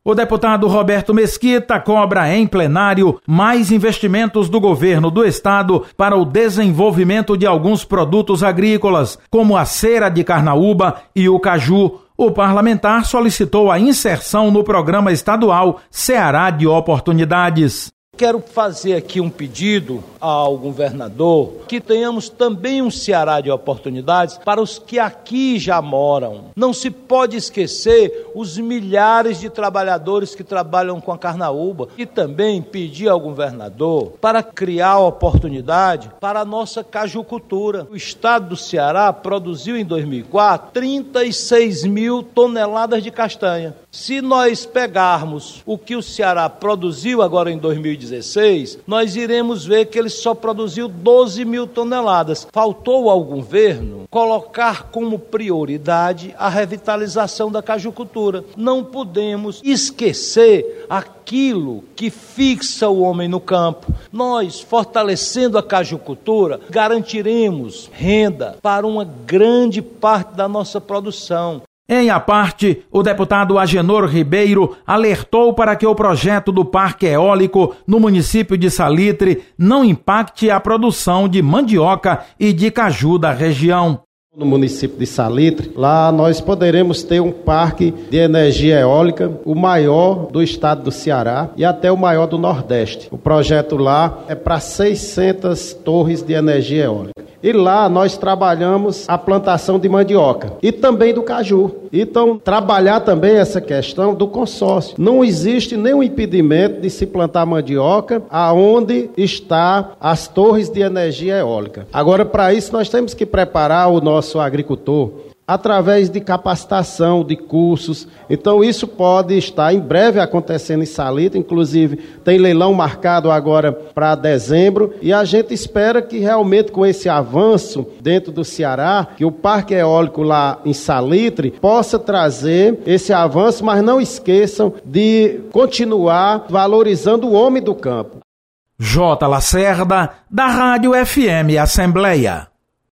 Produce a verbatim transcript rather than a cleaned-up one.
O deputado Roberto Mesquita cobra em plenário mais investimentos do governo do estado para o desenvolvimento de alguns produtos agrícolas, como a cera de carnaúba e o caju. O parlamentar solicitou a inserção no programa estadual Ceará de Oportunidades. Quero fazer aqui um pedido ao governador que tenhamos também um Ceará de oportunidades para os que aqui já moram. Não se pode esquecer os milhares de trabalhadores que trabalham com a carnaúba e também pedir ao governador para criar oportunidade para a nossa cajucultura. O estado do Ceará produziu em dois mil e quatro trinta e seis mil toneladas de castanha. Se nós pegarmos o que o Ceará produziu agora em dois mil e dezesseis, nós iremos ver que ele só produziu doze mil toneladas. Faltou ao governo colocar como prioridade a revitalização da cajucultura. Não podemos esquecer aquilo que fixa o homem no campo. Nós, fortalecendo a cajucultura, garantiremos renda para uma grande parte da nossa produção. Em a parte, o deputado Agenor Ribeiro alertou para que o projeto do parque eólico no município de Salitre não impacte a produção de mandioca e de caju da região. No município de Salitre, lá nós poderemos ter um parque de energia eólica, o maior do estado do Ceará e até o maior do Nordeste. O projeto lá é para seiscentas torres de energia eólica. E lá nós trabalhamos a plantação de mandioca e também do caju. Então, trabalhar também essa questão do consórcio. Não existe nenhum impedimento de se plantar mandioca aonde está as torres de energia eólica. Agora, para isso, nós temos que preparar o nosso agricultor através de capacitação, de cursos. Então isso pode estar em breve acontecendo em Salitre, inclusive tem leilão marcado agora para dezembro, e a gente espera que realmente com esse avanço dentro do Ceará, que o parque eólico lá em Salitre possa trazer esse avanço, mas não esqueçam de continuar valorizando o homem do campo. J. Lacerda, da Rádio F M Assembleia.